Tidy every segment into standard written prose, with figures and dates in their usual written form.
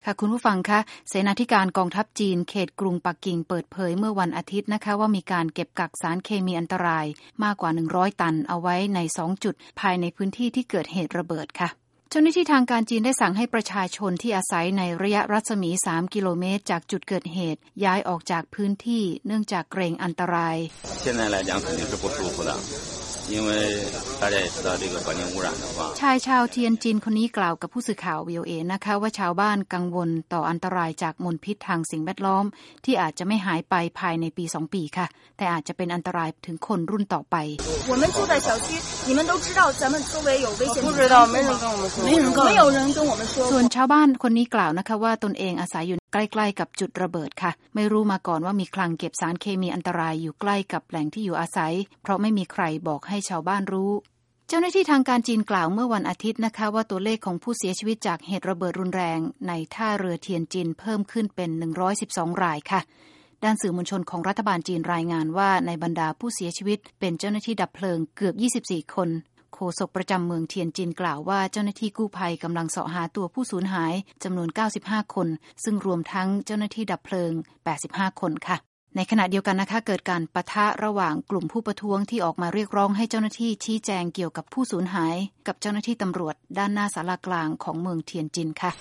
ค่ะคุณผู้ฟังคะเสนาธิการกองทัพจีนเขตกรุงปักกิ่งเปิดเผยเมื่อวันอาทิตย์นะคะว่ามีการเก็บกักสารเคมีอันตรายมากกว่า100ตันเอาไว้ใน2จุดภายในพื้นที่ที่เกิดเหตุระเบิดค่ะเจ้าหน้าที่ทางการจีนได้สั่งให้ประชาชนที่อาศัยในระยะรัศมี3กิโลเมตรจากจุดเกิดเหตุย้ายออกจากพื้นที่เนื่องจากเกรงอันตรายชายชาวเทียนจินคนนี้กล่าวกับผู้สื่อข่าว VOA นะคะว่าชาวบ้านกังวลต่ออันตรายจากมลพิษทางสิ่งแวดล้อมที่อาจจะไม่หายไปภายในปี2ปีค่ะแต่อาจจะเป็นอันตรายถึงคนรุ่นต่อไปส่วนชาวบ้านคนนี้กล่าวนะคะว่าตนเองอาศัยอยู่ใกล้ๆกับจุดระเบิดค่ะไม่รู้มาก่อนว่ามีคลังเก็บสารเคมีอันตรายอยู่ใกล้กับแหล่งที่อยู่อาศัยเพราะไม่มีใครบอกให้ชาวบ้านรู้เจ้าหน้าที่ทางการจีนกล่าวเมื่อวันอาทิตย์นะคะว่าตัวเลขของผู้เสียชีวิตจากเหตุระเบิดรุนแรงในท่าเรือเทียนจินเพิ่มขึ้นเป็น112รายค่ะด้านสื่อมวลชนของรัฐบาลจีนรายงานว่าในบรรดาผู้เสียชีวิตเป็นเจ้าหน้าที่ดับเพลิงเกือบ24คนโฆษกประจำเมืองเทียนจินกล่าวว่าเจ้าหน้าที่กู้ภัยกำลังเสาะหาตัวผู้สูญหายจำนวน95คนซึ่งรวมทั้งเจ้าหน้าที่ดับเพลิง85คนค่ะในขณะเดียวกันนะคะเกิดการปะทะระหว่างกลุ่มผู้ประท้วงที่ออกมาเรียกร้องให้เจ้าหน้าที่ชี้แจงเกี่ยวกับผู้สูญหายกับเจ้าหน้าที่ตำรวจด้านหน้าศาลากลางของเมืองเทียนจินค่ะ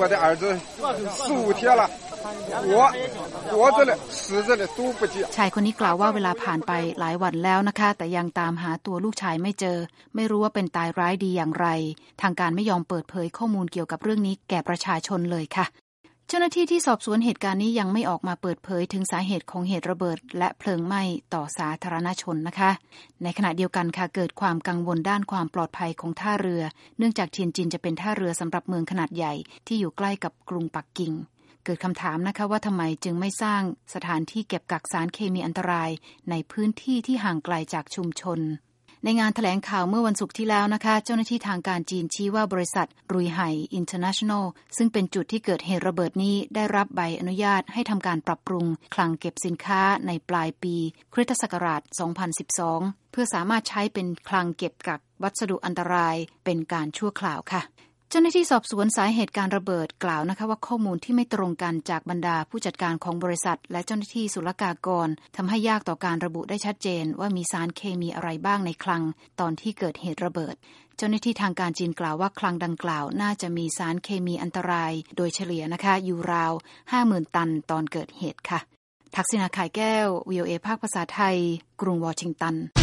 ชายคนนี้กล่าวว่าเวลาผ่านไปหลายวันแล้วนะคะแต่ยังตามหาตัวลูกชายไม่เจอไม่รู้ว่าเป็นตายร้ายดีอย่างไรทางการไม่ยอมเปิดเผยข้อมูลเกี่ยวกับเรื่องนี้แก่ประชาชนเลยค่ะเจ้าหน้าที่ที่สอบสวนเหตุการณ์นี้ยังไม่ออกมาเปิดเผยถึงสาเหตุของเหตุระเบิดและเพลิงไหม้ต่อสาธารณชนนะคะในขณะเดียวกันค่ะเกิดความกังวลด้านความปลอดภัยของท่าเรือเนื่องจากเทียนจินจะเป็นท่าเรือสำหรับเมืองขนาดใหญ่ที่อยู่ใกล้กับกรุงปักกิ่งเกิดคำถามนะคะว่าทำไมจึงไม่สร้างสถานที่เก็บกักสารเคมีอันตรายในพื้นที่ที่ห่างไกลจากชุมชนในงานแถลงข่าวเมื่อวันศุกร์ที่แล้วนะคะเจ้าหน้าที่ทางการจีนชี้ว่าบริษัทรุยไห่อินเตอร์เนชั่นแนลซึ่งเป็นจุดที่เกิดเหตุระเบิดนี้ได้รับใบอนุญาตให้ทำการปรับปรุงคลังเก็บสินค้าในปลายปีคริสตศักราช 2012 เพื่อสามารถใช้เป็นคลังเก็บกักวัสดุอันตรายเป็นการชั่วคราวค่ะเจ้าหน้าที่สอบสวนสาเหตุการระเบิดกล่าวนะคะว่าข้อมูลที่ไม่ตรงกันจากบรรดาผู้จัดการของบริษัทและเจ้าหน้าที่ศุลกากรทำให้ยากต่อการระบุได้ชัดเจนว่ามีสารเคมีอะไรบ้างในคลังตอนที่เกิดเหตุระเบิดเจ้าหน้าที่ทางการจีนกล่าวว่าคลังดังกล่าวน่าจะมีสารเคมีอันตรายโดยเฉลี่ยนะคะอยู่ราว 50,000 ตันตอนเกิดเหตุค่ะทักษิณา ข่ายแก้ว VOA ภาคภาษาไทยกรุงวอชิงตัน